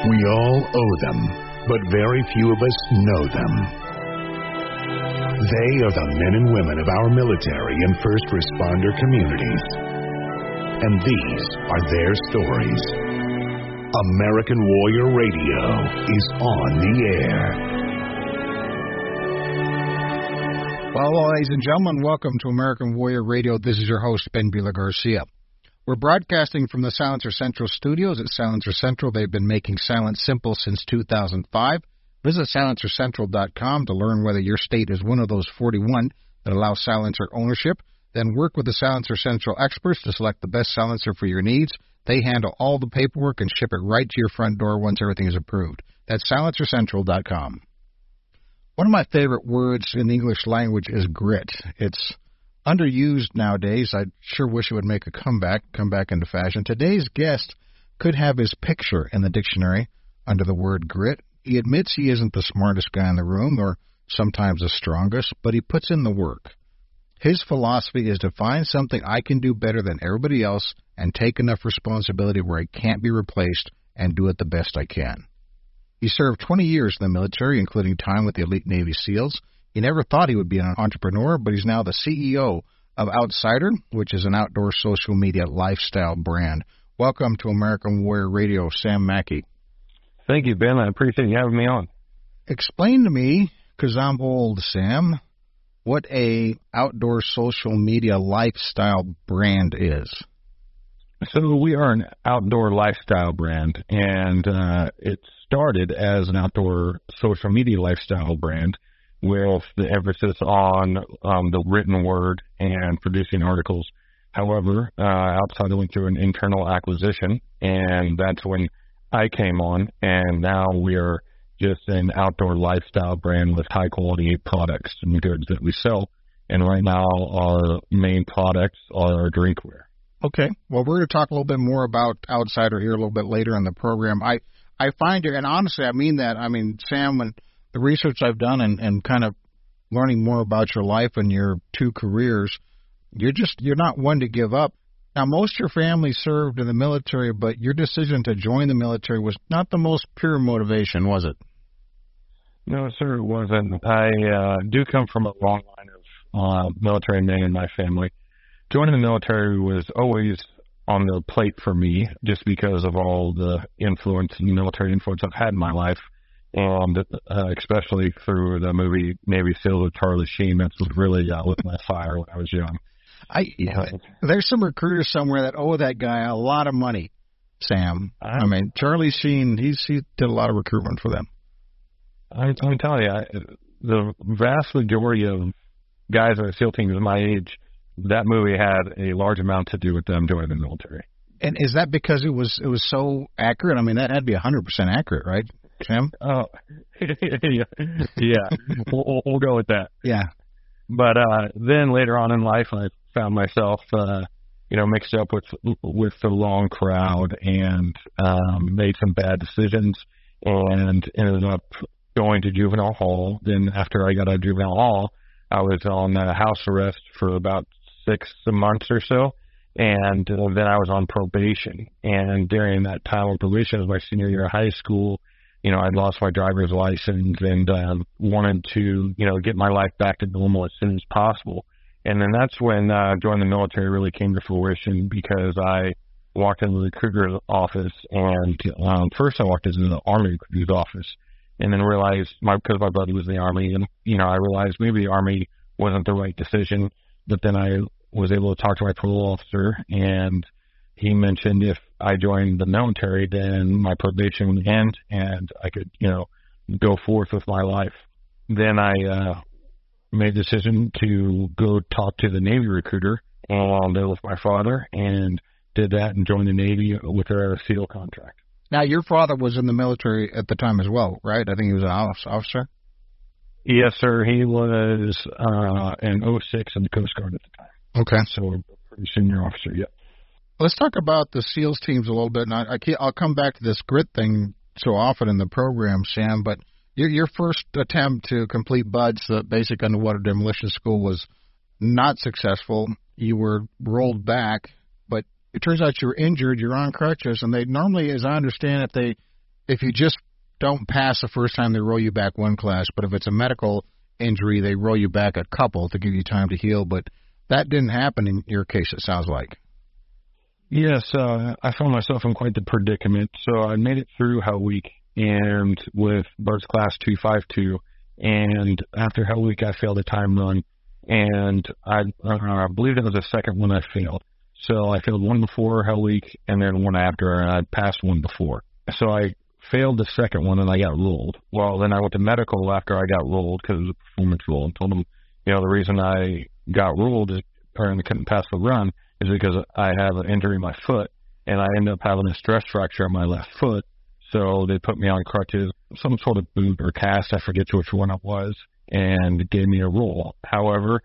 We all owe them, but very few of us know them. They are the men and women of our military and first responder communities. And these are their stories. American Warrior Radio is on the air. Well, ladies and gentlemen, welcome to American Warrior Radio. This is your host, Ben Bela Garcia. We're broadcasting from the Silencer Central studios at Silencer Central. They've been making silence simple since 2005. Visit silencercentral.com to learn whether your state is one of those 41 that allow silencer ownership. Then work with the Silencer Central experts to select the best silencer for your needs. They handle all the paperwork and ship it right to your front door once everything is approved. That's silencercentral.com. One of my favorite words in the English language is grit. It's underused nowadays. I sure wish it would make a come back into fashion. Today's guest could have his picture in the dictionary under the word grit. He admits he isn't the smartest guy in the room or sometimes the strongest, but he puts in the work. His philosophy is to find something I can do better than everybody else and take enough responsibility where I can't be replaced and do it the best I can. He served 20 years in the military, including time with the elite Navy SEALs. He never thought he would be an entrepreneur, but he's now the CEO of Outsider, which is an outdoor social media lifestyle brand. Welcome to American Warrior Radio, Sam Mackey. Thank you, Ben. I appreciate you having me on. Explain to me, because I'm old, Sam, what a outdoor social media lifestyle brand is. So we are an outdoor lifestyle brand, and it started as an outdoor social media lifestyle brand with the emphasis on the written word and producing articles. However, Outsider went through an internal acquisition, and that's when I came on, and now we are just an outdoor lifestyle brand with high-quality products and goods that we sell. And right now, our main products are drinkware. Okay. Well, we're going to talk a little bit more about Outsider here a little bit later in the program. I find it, and honestly, I mean that. I mean, Sam, when the research I've done and kind of learning more about your life and your two careers, you're not one to give up. Now, most of your family served in the military, but your decision to join the military was not the most pure motivation, was it? No, sir, it wasn't. I do come from a long line of military men in my family. Joining the military was always on the plate for me just because of all the influence, military influence I've had in my life. And especially through the movie Navy SEALs with Charlie Sheen, that's what really lit my fire when I was young. There's some recruiters somewhere that owe that guy a lot of money, Sam. I mean, Charlie Sheen, he did a lot of recruitment for them. I'm telling you, the vast majority of guys on the SEAL teams my age, that movie had a large amount to do with them joining the military. And is that because it was so accurate? I mean, that had to be 100% accurate, right, Sam? Oh, yeah. We'll go with that. Yeah. But then later on in life, I found myself, mixed up with the wrong crowd and made some bad decisions and ended up going to juvenile hall. Then after I got out of juvenile hall, I was on house arrest for about 6 months or so. And then I was on probation. And during that time of probation, it was my senior year of high school, I'd lost my driver's license and wanted to, get my life back to normal as soon as possible. And then that's when joining the military really came to fruition because I walked into the recruiter's office and first I walked into the Army recruiter's office and then realized, because my buddy was in the Army, and, I realized maybe the Army wasn't the right decision. But then I was able to talk to my parole officer, and he mentioned if I joined the military, then my probation would end and I could, go forth with my life. Then I made the decision to go talk to the Navy recruiter and live with my father and did that and joined the Navy with their SEAL contract. Now, your father was in the military at the time as well, right? I think he was an officer? Yes, sir. He was in 06 in the Coast Guard at the time. Okay. So a pretty senior officer, yeah. Let's talk about the SEALs teams a little bit. And I'll come back to this grit thing so often in the program, Sam, but your first attempt to complete BUD/S, the Basic Underwater Demolition School, was not successful. You were rolled back, but it turns out you were injured, you're on crutches, and they normally, as I understand it, if you just don't pass the first time, they roll you back one class. But if it's a medical injury, they roll you back a couple to give you time to heal. But that didn't happen in your case, it sounds like. Yes, I found myself in quite the predicament. So I made it through Hell Week and with BUD/S Class 252. And after Hell Week, I failed a time run. And I believe that was the second one I failed. So I failed one before Hell Week and then one after, and I passed one before. So I failed the second one and I got ruled. Well, then I went to medical after I got ruled because it was a performance rule, and told them, the reason I got ruled or couldn't pass the run is because I have an injury in my foot, and I ended up having a stress fracture on my left foot. So they put me on crutches, some sort of boot or cast, I forget which one it was, and gave me a rule. However,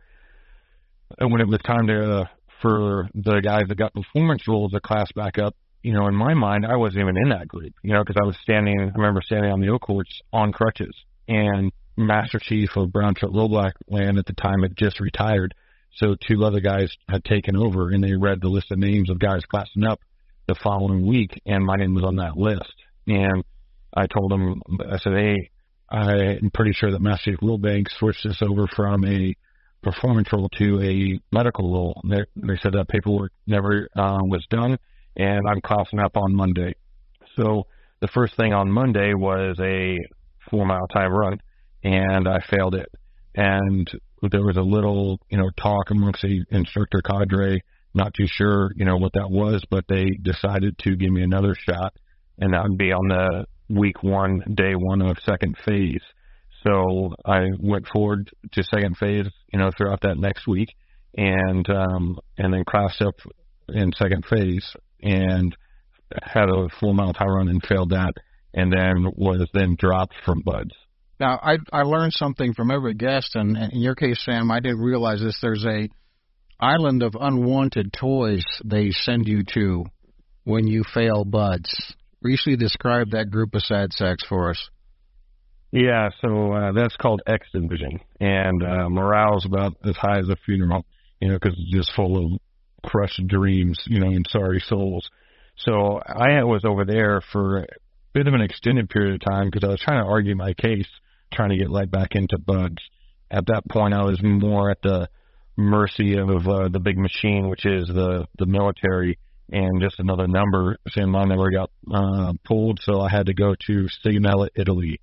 when it was time for the guys that got performance rules to class back up, in my mind, I wasn't even in that group, because I remember standing on the O courts on crutches, and Master Chief of Brown Truck Rollback Land at the time had just retired. So two other guys had taken over, and they read the list of names of guys classing up the following week, and my name was on that list. And I told them, I said, hey, I'm pretty sure that Master Chief Wilbank switched this over from a performance rule to a medical rule. They said that paperwork never was done, and I'm classing up on Monday. So the first thing on Monday was a 4-mile time run, and I failed it. And there was a little, talk amongst the instructor cadre, not too sure, what that was, but they decided to give me another shot, and that would be on the week 1, day 1 of second phase. So I went forward to second phase, throughout that next week, and then classed up in second phase and had a 4-mile time run and failed that, and then was dropped from BUD/S. Now, I learned something from every guest, and in your case, Sam, I didn't realize this. There's a island of unwanted toys they send you to when you fail BUD/S. Briefly describe that group of sad sacks for us. Yeah, so that's called X Division, and morale's about as high as a funeral, because it's just full of crushed dreams, and sorry souls. So I was over there for a bit of an extended period of time because I was trying to argue my case, trying to get let back into BUD/S. At that point, I was more at the mercy of the big machine, which is the military, and just another number. Saying my number got pulled, so I had to go to Sigonella, Italy.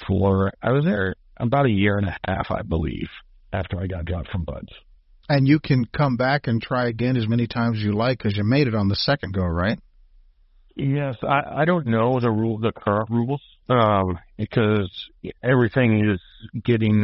I was there about a year and a half, I believe, after I got dropped from BUD/S. And you can come back and try again as many times as you like because you made it on the second go, right? Yes, I don't know the current rules, because everything is getting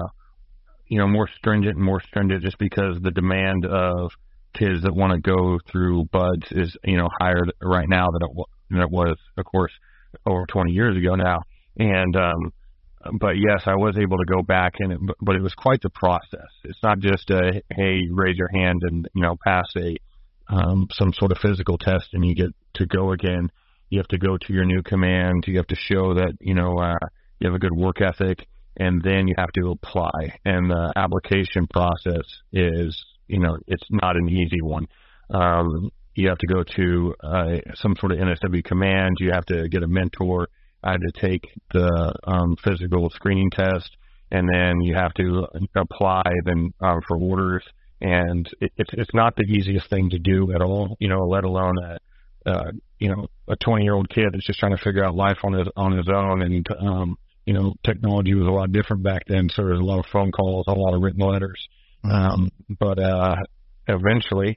more stringent and more stringent just because the demand of kids that want to go through BUD/S is higher right now than it was, of course, over 20 years ago now. And but yes, I was able to go back, but it was quite the process. It's not just hey, raise your hand and pass some sort of physical test and you get to go again. You have to go to your new command. You have to show that you have a good work ethic, and then you have to apply. And the application process is it's not an easy one. You have to go to some sort of NSW command. You have to get a mentor. I had to take the physical screening test, and then you have to apply for orders. And it's not the easiest thing to do at all, let alone a 20-year-old kid that's just trying to figure out life on his own. And technology was a lot different back then, so there was a lot of phone calls, a lot of written letters. But eventually,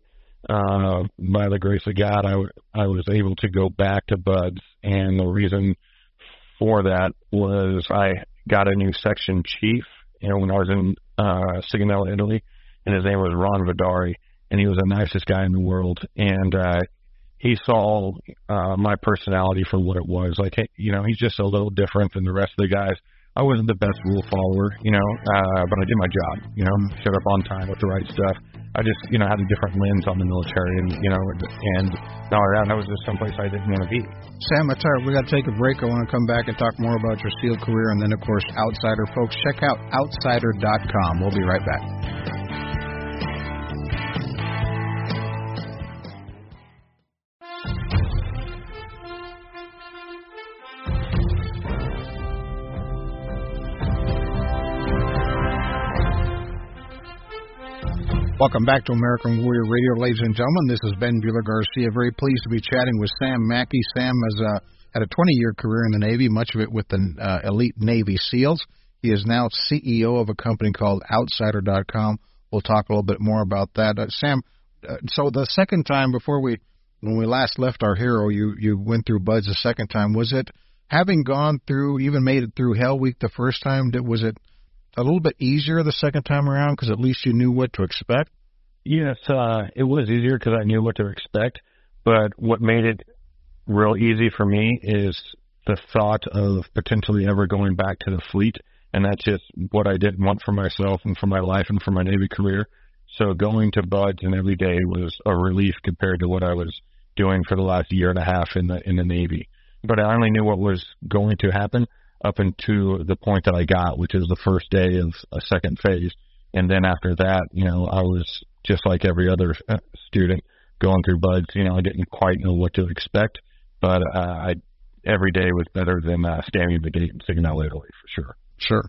by the grace of God, I was able to go back to BUD/S, and the reason for that was I got a new section chief, when I was in Sigonella, Italy, and his name was Ron Vidari, and he was the nicest guy in the world, and he saw my personality for what it was. Like, hey, he's just a little different than the rest of the guys. I wasn't the best rule follower, but I did my job, showed up on time with the right stuff. I just, had a different lens on the military, and not only that, I was just someplace I didn't want to be. Sam, I tell you, we got to take a break. I want to come back and talk more about your SEAL career, and then, of course, Outsider. Folks, check out outsider.com. We'll be right back. Welcome back to American Warrior Radio, ladies and gentlemen. This is Ben Bueller Garcia. Very pleased to be chatting with Sam Mackey. Sam has had a 20-year career in the Navy, much of it with the elite Navy SEALs. He is now CEO of a company called Outsider.com. We'll talk a little bit more about that. Sam, so the second time when we last left our hero, you went through BUD/S the second time. Was it, having gone through, even made it through Hell Week the first time, was it a little bit easier the second time around because at least you knew what to expect? Yes, it was easier because I knew what to expect. But what made it real easy for me is the thought of potentially ever going back to the fleet. And that's just what I didn't want for myself and for my life and for my Navy career. So going to BUD/S and every day was a relief compared to what I was doing for the last year and a half in the Navy. But I only knew what was going to happen up until the point that I got, which is the first day of a second phase. And then after that, I was just like every other student going through BUD/S. I didn't quite know what to expect, but every day was better than standing at the gate and sitting out late for sure. Sure.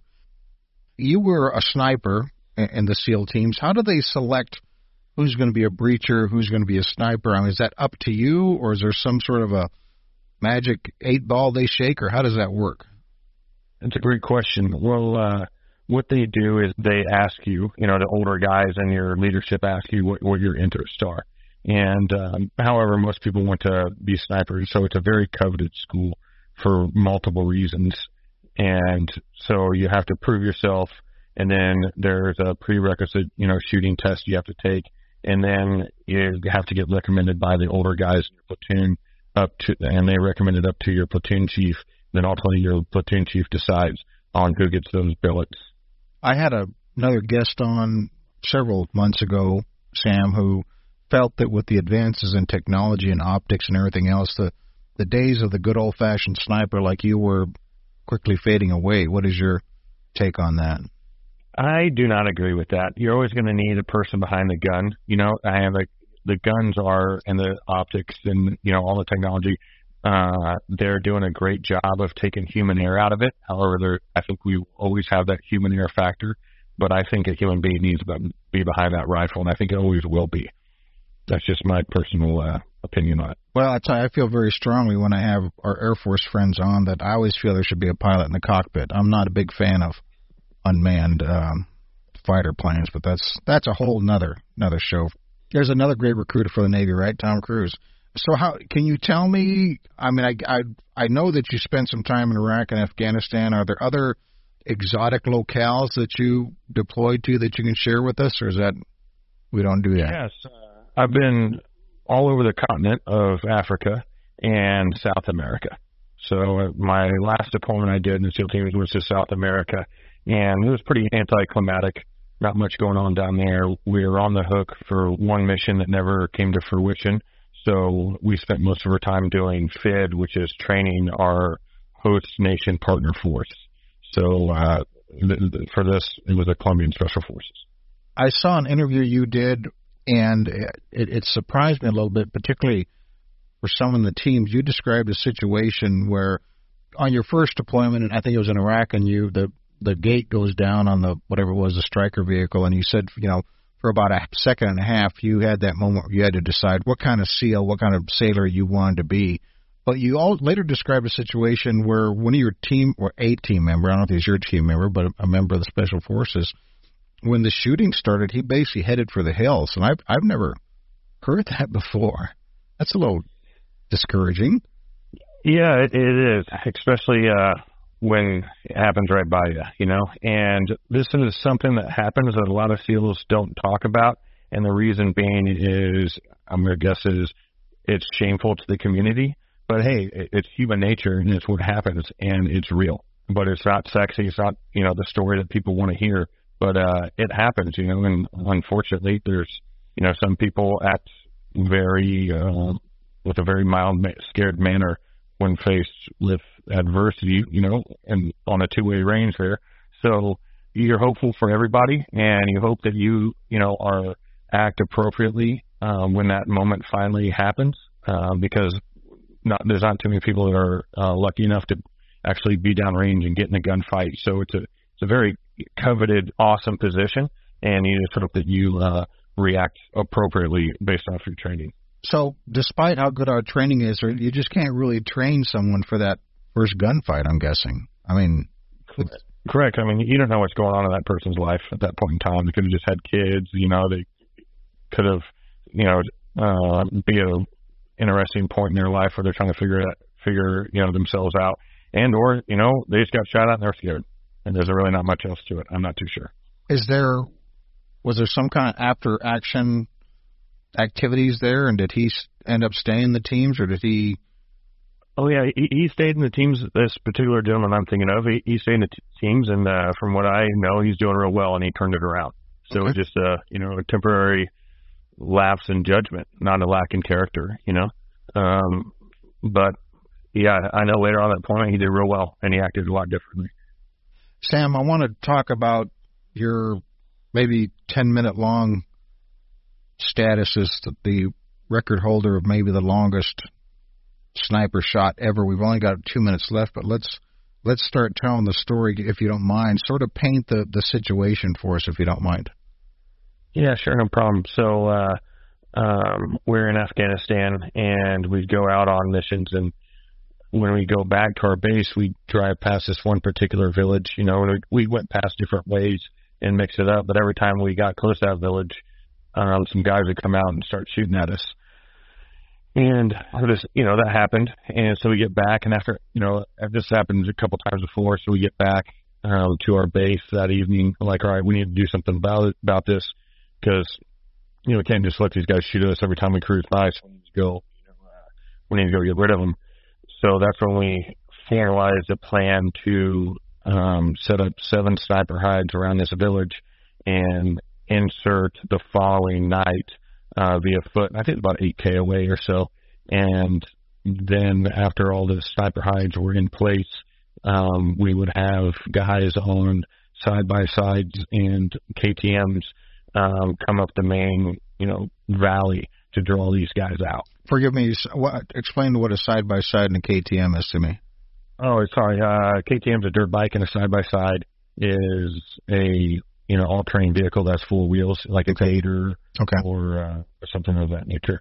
You were a sniper in the SEAL teams. How do they select who's going to be a breacher, who's going to be a sniper? I mean, is that up to you, or is there some sort of a magic 8-ball they shake, or how does that work? That's a great question. Well, what they do is they ask you, the older guys and your leadership ask you what your interests are. And however, most people want to be snipers, so it's a very coveted school for multiple reasons. And so you have to prove yourself, and then there's a prerequisite, shooting test you have to take, and then you have to get recommended by the older guys in your platoon and they recommend it up to your platoon chief. Then ultimately your platoon chief decides on who gets those billets. I had another guest on several months ago, Sam, who felt that with the advances in technology and optics and everything else, the days of the good old-fashioned sniper like you were quickly fading away. What is your take on that? I do not agree with that. You're always going to need a person behind the gun. The guns are, and the optics and, all the technology, they're doing a great job of taking human error out of it. However, I think we always have that human error factor, but I think a human being needs to be behind that rifle, and I think it always will be. That's just my personal opinion on it. Well, I tell you, I feel very strongly when I have our Air Force friends on that I always feel there should be a pilot in the cockpit. I'm not a big fan of unmanned fighter planes, but that's a whole nother show. There's another great recruiter for the Navy, right? Tom Cruise. So how can you tell me, I mean, I know that you spent some time in Iraq and Afghanistan. Are there other exotic locales that you deployed to that you can share with us, or is that we don't do that? Yes. I've been all over the continent of Africa and South America. So my last deployment I did in the SEAL teams was to South America, and it was pretty anticlimactic. Not much going on down there. We were on the hook for one mission that never came to fruition. So we spent most of our time doing FID, which is training our host nation partner force. So for this, it was the Colombian Special Forces. I saw an interview you did, and it surprised me a little bit, particularly for some of the teams. You described a situation where on your first deployment, and I think it was in Iraq, and the gate goes down on the whatever it was, the Stryker vehicle, and you said, for about a second and a half, you had that moment where you had to decide what kind of SEAL, what kind of sailor you wanted to be. But you all later described a situation where one of your team, or a team member, I don't know if he's your team member, but a member of the Special Forces, when the shooting started, he basically headed for the hills. And I've never heard that before. That's a little discouraging. Yeah, it is, especially when it happens right by you, And this is something that happens that a lot of SEALs don't talk about. And the reason being is, I'm going to guess, is it's shameful to the community. But, hey, it's human nature, and it's what happens, and it's real. But it's not sexy. It's not, the story that people want to hear. But it happens, and unfortunately there's, some people act very, with a very mild, scared manner when faced with adversity, and on a two-way range there. So you're hopeful for everybody, and you hope that you act appropriately when that moment finally happens, because there's not too many people that are lucky enough to actually be downrange and get in a gunfight. So it's a very coveted, awesome position, and you just hope that you react appropriately based off your training. So despite how good our training is, you just can't really train someone for that first gunfight, I'm guessing. I mean... Correct. I mean, you don't know what's going on in that person's life at that point in time. They could have just had kids, they could have, be an interesting point in their life where they're trying to figure themselves out. And, or, they just got shot at and they're scared. And there's really not much else to it. I'm not too sure. Was there some kind of after action activities there? And did he end up staying in the teams, or did he? Oh, yeah, he stayed in the teams. This particular gentleman I'm thinking of, he stayed in the teams, and from what I know, he's doing real well, and he turned it around. So okay. It's just a temporary lapse in judgment, not a lack in character, But, yeah, I know later on at that point he did real well, and he acted a lot differently. Sam, I want to talk about your maybe 10-minute long status as the record holder of maybe the longest sniper shot ever. We've only got 2 minutes left, but let's start telling the story, if you don't mind. Sort of paint the situation for us, if you don't mind. Yeah, sure, no problem. So we're in Afghanistan, and we go out on missions, and when we go back to our base, we drive past this one particular village. We went past different ways and mixed it up, but every time we got close to that village, some guys would come out and start shooting at us. And that happened. And so we get back, and after, this happened a couple times before, so we get back to our base that evening, like, all right, we need to do something about this, because, we can't just let these guys shoot at us every time we cruise by, so we need to go get rid of them. So that's when we formalized a plan to set up 7 sniper hides around this village and insert the following night via foot. I think about 8K away or so. And then after all the sniper hides were in place, we would have guys on side-by-sides and KTMs come up the main, valley to draw these guys out. Forgive me, explain what a side-by-side and a KTM is to me. Oh, sorry. KTM's a dirt bike, and a side-by-side is a all-terrain vehicle that's 4 wheels, like a Gator or something of that nature.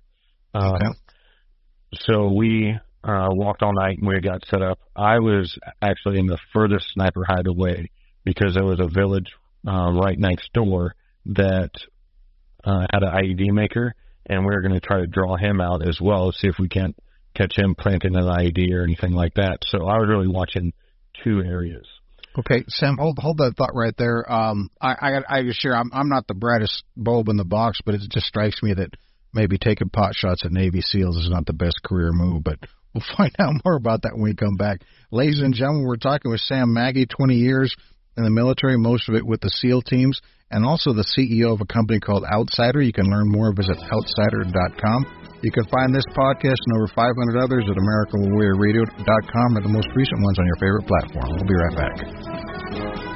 So we walked all night, and we got set up. I was actually in the furthest sniper hide away, because there was a village right next door that had an IED maker, and we were going to try to draw him out as well, see if we can't catch him planting an IED or anything like that. So I was really watching 2 areas. Okay, Sam, hold that thought right there. I just share, I'm not the brightest bulb in the box, but it just strikes me that maybe taking pot shots at Navy SEALs is not the best career move, but we'll find out more about that when we come back. Ladies and gentlemen, we're talking with Sam Maggie, 20 years in the military, most of it with the SEAL teams, and also the CEO of a company called Outsider. You can learn more. Visit outsider.com. You can find this podcast and over 500 others at AmericanWarriorRadio.com, or the most recent ones on your favorite platform. We'll be right back.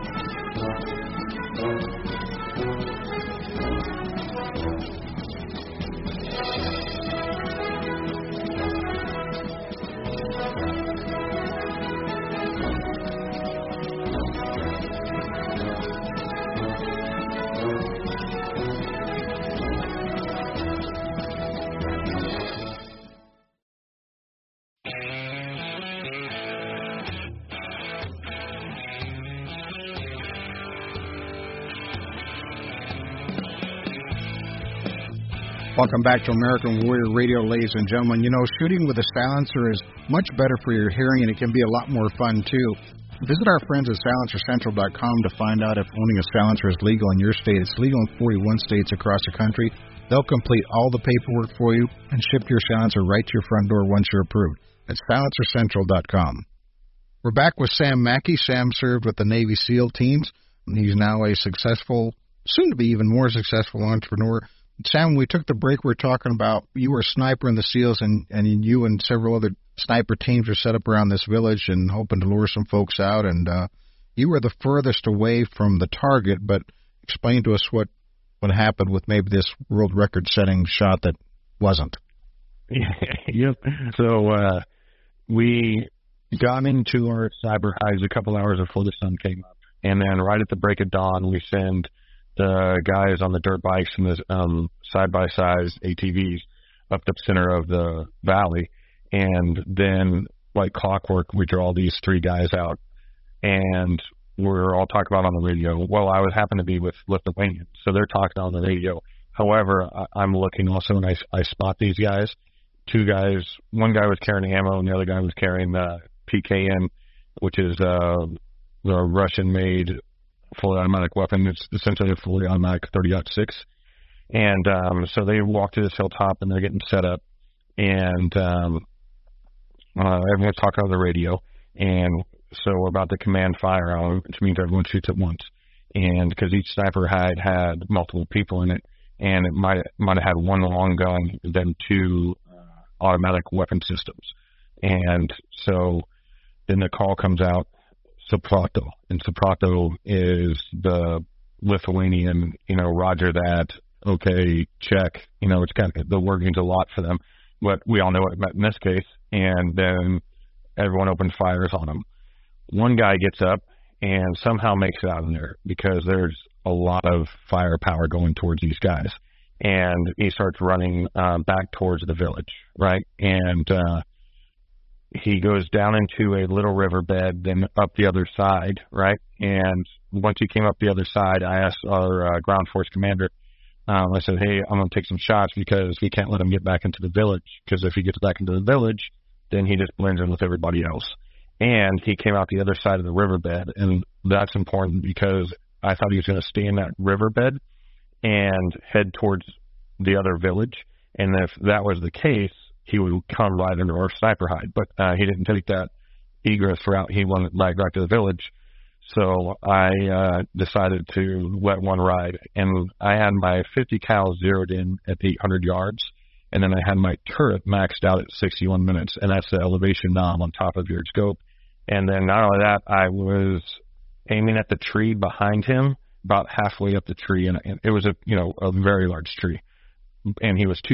Welcome back to American Warrior Radio, ladies and gentlemen. Shooting with a silencer is much better for your hearing, and it can be a lot more fun, too. Visit our friends at SilencerCentral.com to find out if owning a silencer is legal in your state. It's legal in 41 states across the country. They'll complete all the paperwork for you and ship your silencer right to your front door once you're approved. That's SilencerCentral.com. We're back with Sam Mackey. Sam served with the Navy SEAL teams, and he's now a successful, soon-to-be even more successful entrepreneur. Sam, we took the break. We were talking about you were a sniper in the SEALs, and you and several other sniper teams are set up around this village and hoping to lure some folks out. And you were the furthest away from the target, but explain to us what happened with maybe this world record-setting shot that wasn't. Yep. So we got into our cyber hides a couple hours before the sun came up, and then right at the break of dawn, we send the guys on the dirt bikes and the side-by-side ATVs up the center of the valley. And then, like clockwork, we draw these 3 guys out. And we're all talking about on the radio. Well, I would happen to be with Lithuanian, so they're talking on the radio. However, I'm looking also, and I spot these guys. 2 guys, one guy was carrying ammo, and the other guy was carrying PKM, which is the Russian-made fully automatic weapon. It's essentially a fully automatic 30-06. And so they walk to this hilltop, and they're getting set up. And everyone's talking on the radio. And so we're about to command fire on them, which means everyone shoots at once. And because each sniper had multiple people in it, and it might have had 1 long gun, then 2 automatic weapon systems. And so then the call comes out, Suprato. And Suprato is the Lithuanian, roger that, okay, check. It's kind of, the word means a lot for them, but we all know what it meant in this case. And then everyone opens fires on them. One guy gets up and somehow makes it out of there because there's a lot of firepower going towards these guys. And he starts running back towards the village, right? And he goes down into a little riverbed, then up the other side, right? And once he came up the other side, I asked our ground force commander, I said, hey, I'm going to take some shots because we can't let him get back into the village, because if he gets back into the village, then he just blends in with everybody else. And he came out the other side of the riverbed, and that's important because I thought he was going to stay in that riverbed and head towards the other village. And if that was the case, he would come right under our sniper hide. But he didn't take that egress route. He wanted to lag right to the village. So I decided to let one ride. And I had my 50 cal zeroed in at 800 yards. And then I had my turret maxed out at 61 minutes. And that's the elevation knob on top of your scope. And then not only that, I was aiming at the tree behind him, about halfway up the tree. And it was a very large tree. And he was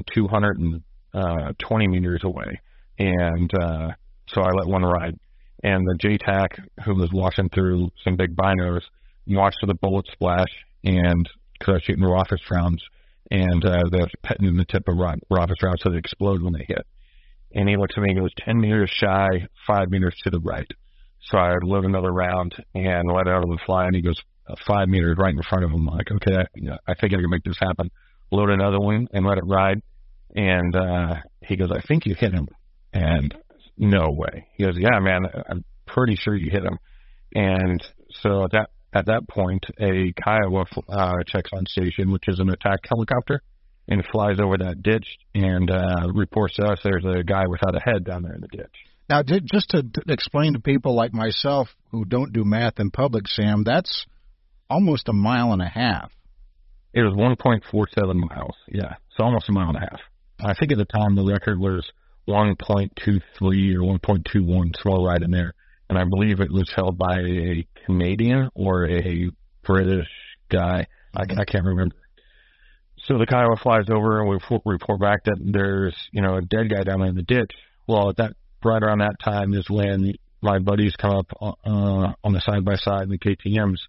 2,220 meters away. And so I let one ride. And the JTAC, who was watching through some big binos, watched the bullet splash, and because I was shooting rockets rounds, and they're petting the tip of rockets rounds so they explode when they hit. And he looks at me and goes, 10 meters shy, 5 meters to the right. So I load another round and let out of the fly, and he goes 5 meters right in front of him. I'm like, okay, I think I can make this happen. Load another one and let it ride. And he goes, I think you hit him. And no way. He goes, yeah, man, I'm pretty sure you hit him. And so at that point, a Kiowa checks on station, which is an attack helicopter, and flies over that ditch and reports to us there's a guy without a head down there in the ditch. Now, just to explain to people like myself who don't do math in public, Sam, that's almost a mile and a half. It was 1.47 miles, yeah, so almost a mile and a half. I think at the time the record was 1.23 or 1.21, so right in there. And I believe it was held by a Canadian or a British guy. I can't remember. So the Kiowa flies over, and we report back that there's, a dead guy down in the ditch. Well, right around that time is when my buddies come up on the side-by-side, the KTMs.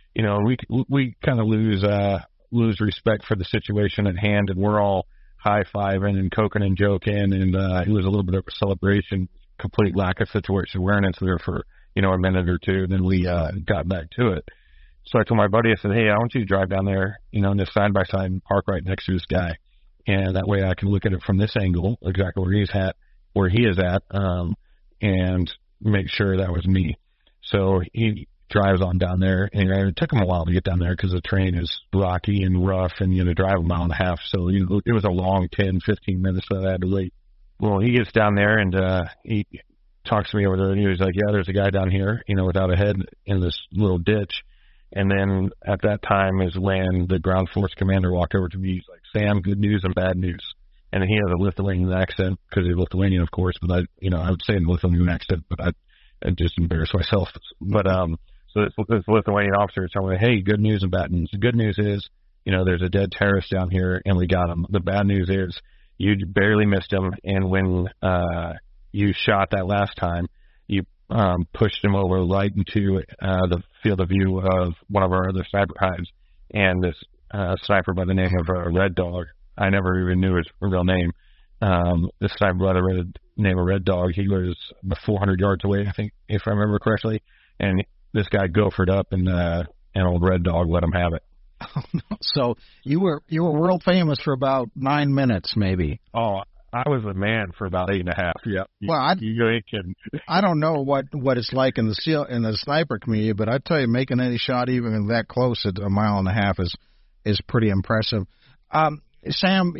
We kind of lose respect for the situation at hand, and we're all high-fiving and coking and joking, and it was a little bit of a celebration, complete lack of situation awareness there for, a minute or two, then we got back to it. So I told my buddy, I said, hey, I want you to drive down there, in this side-by-side and park right next to this guy, and that way I can look at it from this angle, exactly where he is at, and make sure that was me. So he drives on down there, and it took him a while to get down there because the terrain is rocky and rough, and drive a mile and a half. So it was a long 10, 15 minutes that I had to wait. Well, he gets down there and he talks to me over there, and he was like, yeah, there's a guy down here, without a head in this little ditch. And then at that time is when the ground force commander walked over to me. He's like, Sam, good news and bad news. And he has a Lithuanian accent because he's Lithuanian, of course, but I would say in a Lithuanian accent, but I just embarrass myself. But so this Lithuanian officer is telling me, hey, good news and bad news. The good news is, there's a dead terrorist down here, and we got him. The bad news is you barely missed him, and when you shot that last time, you pushed him over right into the field of view of one of our other sniper hides, and this sniper by the name of Red Dog. I never even knew his real name. This sniper by the name of Red Dog, he was 400 yards away, I think, if I remember correctly, and this guy gophered up, and old Red Dog let him have it. So you were world famous for about 9 minutes, maybe. Oh, I was a man for about 8.5. Yeah. Well, you ain't kidding. I don't know what it's like in the sniper community, but I tell you, making any shot even that close at 1.5 miles is pretty impressive. Sam,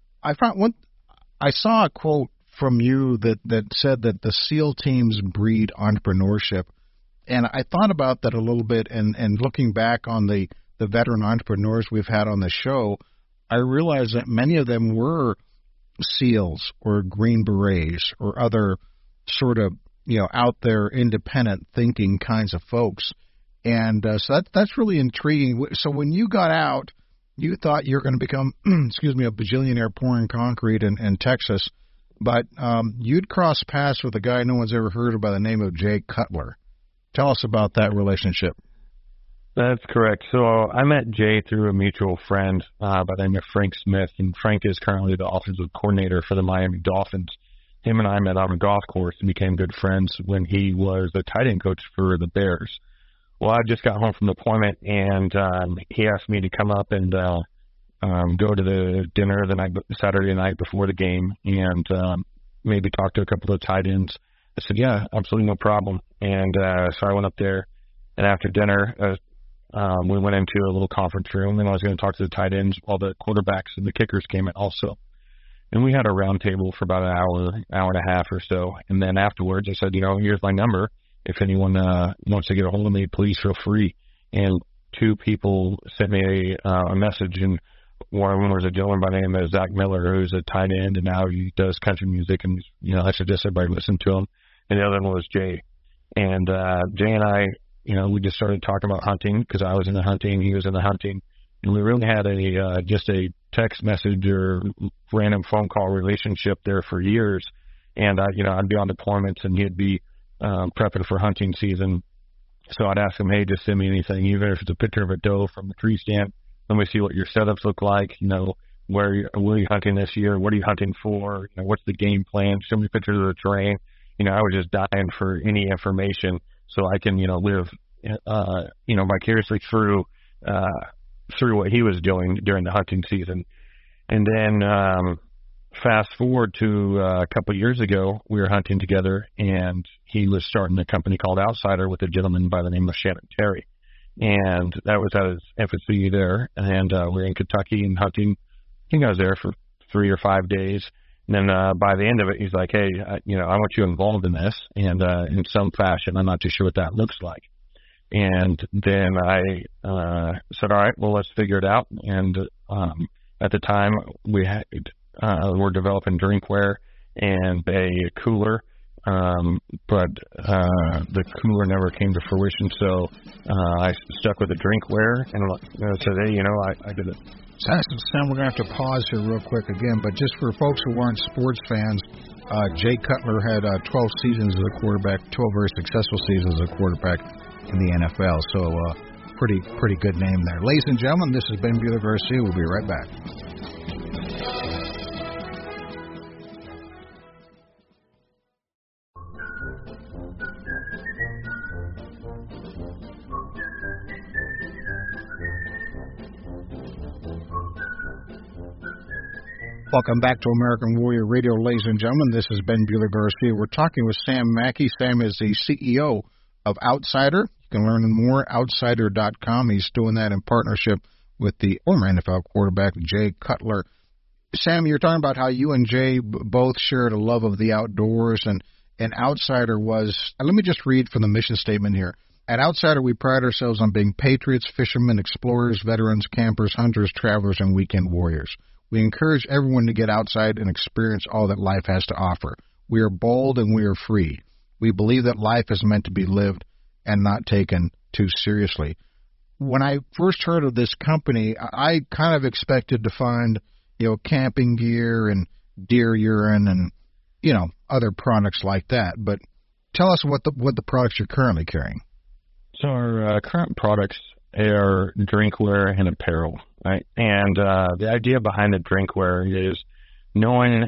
I saw a quote from you that said that the SEAL teams breed entrepreneurship, and I thought about that a little bit. And looking back on the veteran entrepreneurs we've had on the show, I realized that many of them were SEALs or Green Berets or other sort of, out there independent thinking kinds of folks. And so that's really intriguing. So when you got out, you thought you were going to become, a bajillionaire pouring concrete in Texas, but you'd cross paths with a guy no one's ever heard of by the name of Jay Cutler. Tell us about that relationship. That's correct. So I met Jay through a mutual friend by the name of Frank Smith, and Frank is currently the offensive coordinator for the Miami Dolphins. Him and I met on a golf course and became good friends when he was the tight end coach for the Bears. Well, I just got home from deployment, and he asked me to come up and go to the dinner Saturday night before the game, and maybe talk to a couple of tight ends. I said, yeah, absolutely no problem. And so I went up there, and after dinner, we went into a little conference room, and I was going to talk to the tight ends while the quarterbacks and the kickers came in also. And we had a round table for about an hour and a half or so. And then afterwards, I said, here's my number. If anyone wants to get a hold of me, please feel free. And 2 people sent me a message, and one of them was a gentleman by the name of Zach Miller, who's a tight end, and now he does country music, and I suggest everybody listen to him. And the other one was Jay. And Jay and I, we just started talking about hunting because I was in the hunting, he was in the hunting, and we really had just a text message or random phone call relationship there for years. And I'd be on deployments, and he'd be prepping for hunting season. So I'd ask him, hey, just send me anything, even if it's a picture of a doe from the tree stand. Let me see what your setups look like. Where are you hunting this year? What are you hunting for? What's the game plan? Show me pictures of the terrain. I was just dying for any information so I can, live, vicariously through what he was doing during the hunting season. And then fast forward to a couple of years ago, we were hunting together, and he was starting a company called Outsider with a gentleman by the name of Shannon Terry. And that was at his FSU there. And we're in Kentucky and hunting. I think I was there for 3 or 5 days. And then by the end of it, he's like, hey, I want you involved in this, and in some fashion. I'm not too sure what that looks like. And then I said, all right, well, let's figure it out. And at the time, we're developing drinkware and a cooler, but the cooler never came to fruition. So I stuck with the drinkware, and I said, hey, I did it. Sam, we're going to have to pause here real quick again, but just for folks who aren't sports fans, Jay Cutler had 12 seasons as a quarterback, 12 very successful seasons as a quarterback in the NFL, so pretty good name there. Ladies and gentlemen, this is Ben Bueller Garcia. We'll be right back. Welcome back to American Warrior Radio, ladies and gentlemen. This is Ben Bueller Garcia. We're talking with Sam Mackey. Sam is the CEO of Outsider. You can learn more at outsider.com. He's doing that in partnership with the former NFL quarterback, Jay Cutler. Sam, you're talking about how you and Jay both shared a love of the outdoors, and Outsider was, let me just read from the mission statement here. At Outsider, we pride ourselves on being patriots, fishermen, explorers, veterans, campers, hunters, travelers, and weekend warriors. We encourage everyone to get outside and experience all that life has to offer. We are bold and we are free. We believe that life is meant to be lived and not taken too seriously. When I first heard of this company, I kind of expected to find, camping gear and deer urine and, other products like that. But tell us what the products you're currently carrying. So our current products are drinkware and apparel, right? And the idea behind the drinkware is no one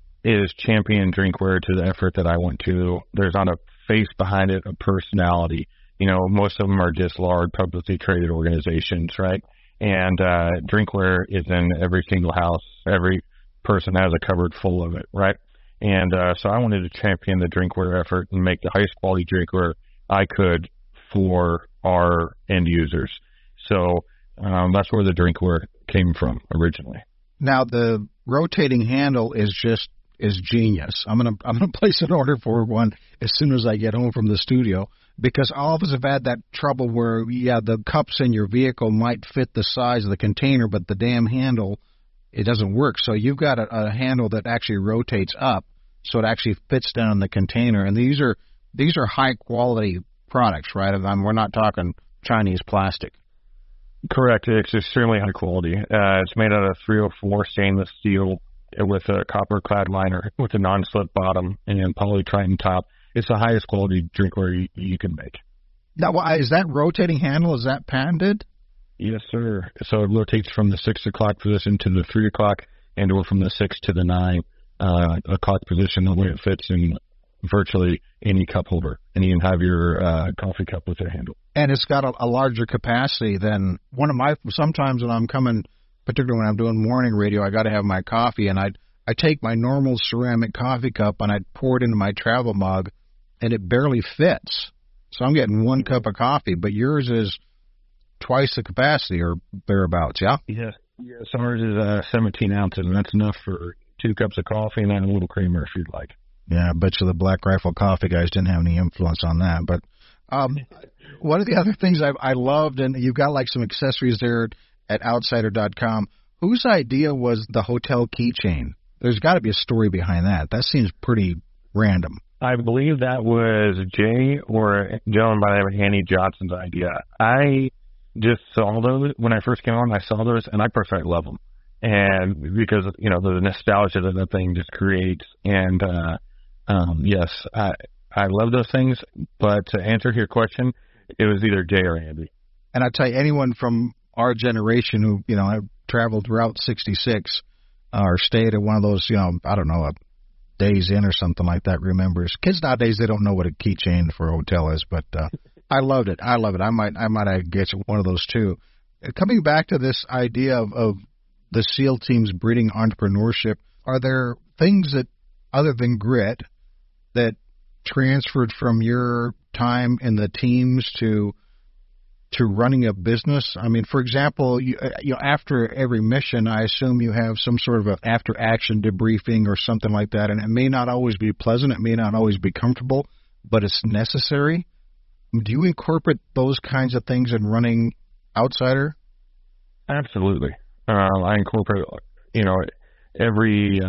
is championing drinkware to the effort that I want to. There's not a face behind it, a personality. Most of them are just large publicly traded organizations, right? And drinkware is in every single house. Every person has a cupboard full of it, right? And so I wanted to champion the drinkware effort and make the highest quality drinkware I could for our end users. So that's where the drinkware came from originally. Now the rotating handle is genius. I'm gonna place an order for one as soon as I get home from the studio, because all of us have had that trouble where the cups in your vehicle might fit the size of the container, but the damn handle, it doesn't work. So you've got a handle that actually rotates up, so it actually fits down in the container. And these are high quality products, right? We're not talking Chinese plastic. Correct. It's extremely high quality. It's made out of 304 stainless steel with a copper clad liner with a non-slip bottom and polytriton top. It's the highest quality drinkware you can make. Now, is that rotating handle, is that patented? Yes, sir. So it rotates from the 6 o'clock position to the 3 o'clock and or from the 6 to the 9 o'clock position, the way it fits in virtually any cup holder. And you can have your coffee cup with a handle. And it's got a larger capacity than sometimes when I'm coming, particularly when I'm doing morning radio, I got to have my coffee, and I take my normal ceramic coffee cup and I pour it into my travel mug, and it barely fits. So I'm getting 1 cup of coffee, but yours is twice the capacity or thereabouts, yeah? Yes. Ours is 17 ounces, and that's enough for 2 cups of coffee and then a little creamer if you'd like. Yeah, I bet you the Black Rifle Coffee guys didn't have any influence on that. But one of the other things I loved, and you've got like some accessories there at Outsider.com, whose idea was the hotel keychain? There's got to be a story behind that. That seems pretty random. I believe that was Jay or a gentleman by the name of Annie Johnson's idea. I just saw those when I first came on. I saw those, and I personally love them. And because, the nostalgia that that thing just creates. And, yes, I love those things. But to answer your question, it was either Jay or Andy. And I tell you, anyone from our generation who, traveled Route 66 or stayed at one of those, I don't know, a Days Inn or something like that remembers. Kids nowadays, they don't know what a keychain for a hotel is, but I loved it. I might get you one of those too. Coming back to this idea of the SEAL teams breeding entrepreneurship, are there things that, other than grit, that transferred from your time in the teams to running a business? I mean, for example, after every mission, I assume you have some sort of an after-action debriefing or something like that, and it may not always be pleasant, it may not always be comfortable, but it's necessary. Do you incorporate those kinds of things in running Outsider? Absolutely. I incorporate, every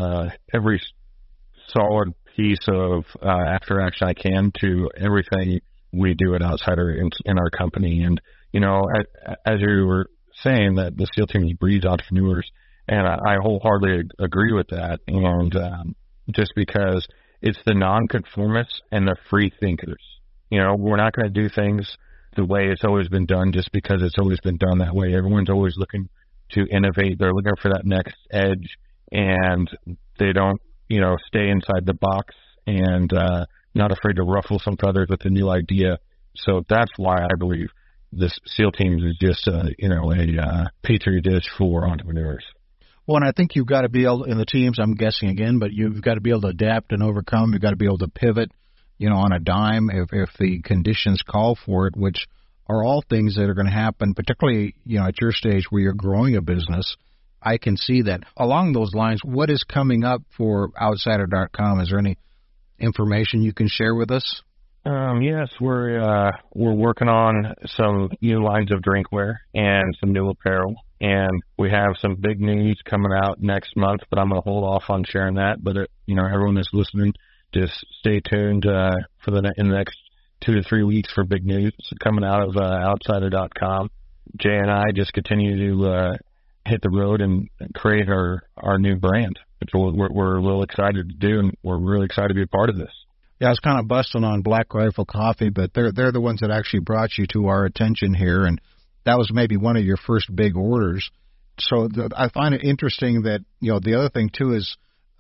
solid piece of after action I can to everything we do at Outsider in our company. And, as you were saying, that the SEAL team breeds entrepreneurs, and I wholeheartedly agree with that. And just because it's the nonconformists and the free thinkers. We're not going to do things the way it's always been done just because it's always been done that way. Everyone's always looking to innovate. They're looking for that next edge, and they don't, stay inside the box and not afraid to ruffle some feathers with a new idea. So that's why I believe this SEAL team is just, a petri dish for entrepreneurs. Well, and I think you've got to be able, in the teams, I'm guessing again, but you've got to be able to adapt and overcome. You've got to be able to pivot, on a dime if the conditions call for it, which are all things that are going to happen, particularly, at your stage where you're growing a business. I can see that. Along those lines, what is coming up for Outsider.com? Is there any information you can share with us? Yes, we're working on some new lines of drinkware and some new apparel, and we have some big news coming out next month, but I'm going to hold off on sharing that. But, everyone that's listening, just stay tuned in the next 2 to 3 weeks for big news coming out of Outsider.com. Jay and I just continue to hit the road and create our new brand, which we're a little excited to do, and we're really excited to be a part of this. Yeah, I was kind of busting on Black Rifle Coffee, but they're the ones that actually brought you to our attention here, and that was maybe one of your first big orders. So I find it interesting that, the other thing too is,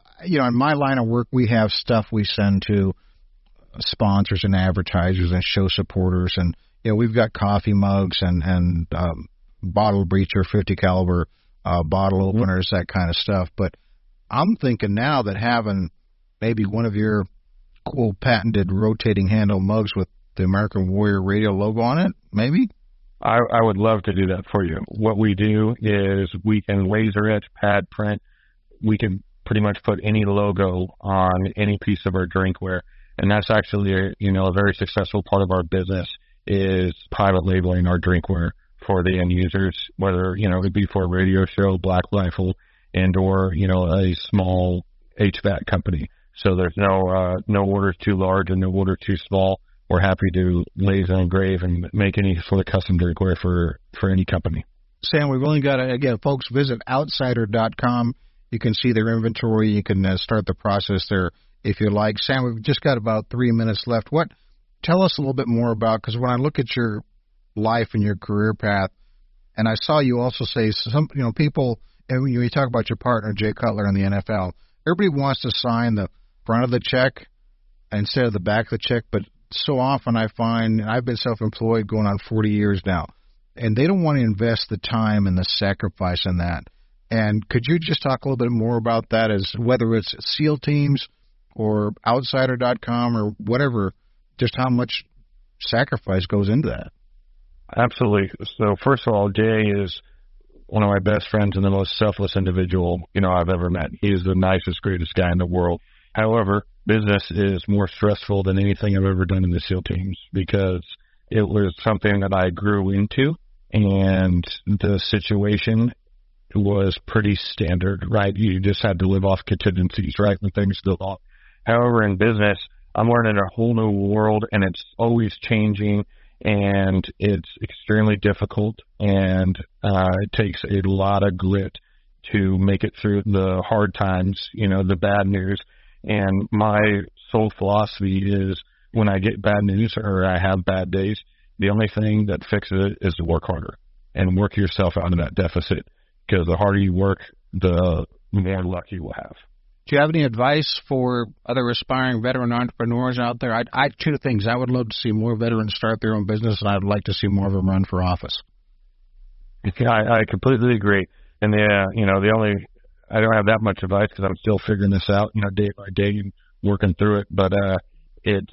in my line of work, we have stuff we send to sponsors and advertisers and show supporters. And, we've got coffee mugs and bottle breacher, 50 caliber bottle openers, that kind of stuff. But I'm thinking now that having maybe one of your cool patented rotating handle mugs with the American Warrior Radio logo on it, maybe? I would love to do that for you. What we do is we can laser etch, pad print. We can pretty much put any logo on any piece of our drinkware. And that's actually a very successful part of our business is private labeling our drinkware for the end users, whether, it would be for a radio show, Black Rifle, and or, a small HVAC company. So there's no orders too large and no order too small. We're happy to laser, engrave, and make any sort of custom drinkware for any company. Sam, we've only got again, folks, visit outsider.com. You can see their inventory. You can start the process there if you like. Sam, we've just got about 3 minutes left. Tell us a little bit more about, because when I look at your life and your career path, and I saw you also say some, people, and when you talk about your partner, Jay Cutler, in the NFL, everybody wants to sign the front of the check instead of the back of the check, but so often I find, I've been self-employed going on 40 years now, and they don't want to invest the time and the sacrifice in that. And could you just talk a little bit more about that, as whether it's SEAL teams or outsider.com or whatever, just how much sacrifice goes into that? Absolutely. So first of all, Jay is one of my best friends and the most selfless individual, I've ever met. He is the nicest, greatest guy in the world. However, business is more stressful than anything I've ever done in the SEAL teams because it was something that I grew into, and the situation was pretty standard, right? You just had to live off contingencies, right, when things go off. However, in business, I'm learning a whole new world, and it's always changing, and it's extremely difficult, and it takes a lot of grit to make it through the hard times, the bad news. And my sole philosophy is when I get bad news or I have bad days, the only thing that fixes it is to work harder and work yourself out of that deficit, because the harder you work, the more luck you will have. Do you have any advice for other aspiring veteran entrepreneurs out there? I two things. I would love to see more veterans start their own business, and I'd like to see more of them run for office. Yeah, I completely agree. And the only, I don't have that much advice because I'm still figuring this out, day by day and working through it. But it's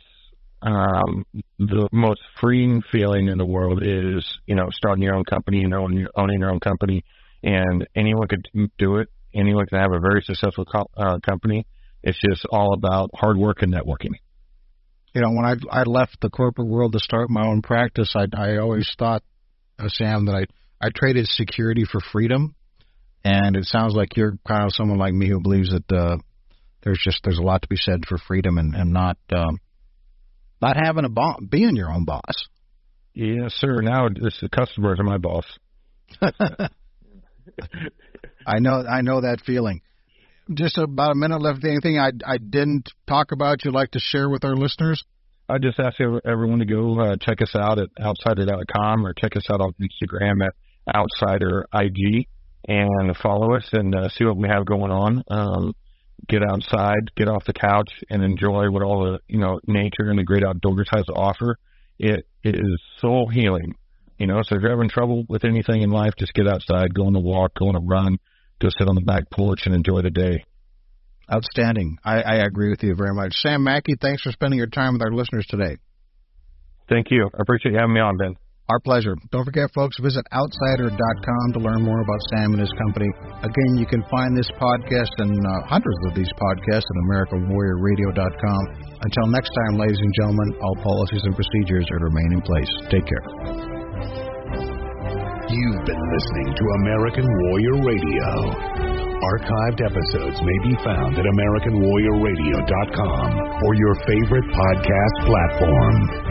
the most freeing feeling in the world is, starting your own company, owning your own company, and anyone could do it. Anyone can have a very successful company. It's just all about hard work and networking. When I left the corporate world to start my own practice, I always thought, Sam, that I traded security for freedom. And it sounds like you're kind of someone like me who believes that there's a lot to be said for freedom and not having a boss, being your own boss. Yes, sir. Now the customers are my boss. I know that feeling. Just about a minute left. Anything I didn't talk about you'd like to share with our listeners? I just ask everyone to go check us out at outsider.com or check us out on Instagram at outsiderig. And follow us and see what we have going on. Get outside, get off the couch, and enjoy what all the nature and the great outdoors has to offer. It is soul healing. So if you're having trouble with anything in life, just get outside, go on a walk, go on a run, go sit on the back porch and enjoy the day. Outstanding. I agree with you very much. Sam Mackey, thanks for spending your time with our listeners today. Thank you. I appreciate you having me on, Ben. Our pleasure. Don't forget, folks, visit outsider.com to learn more about Sam and his company. Again, you can find this podcast and hundreds of these podcasts at AmericanWarriorRadio.com. Until next time, ladies and gentlemen, all policies and procedures are to remain in place. Take care. You've been listening to American Warrior Radio. Archived episodes may be found at AmericanWarriorRadio.com or your favorite podcast platform.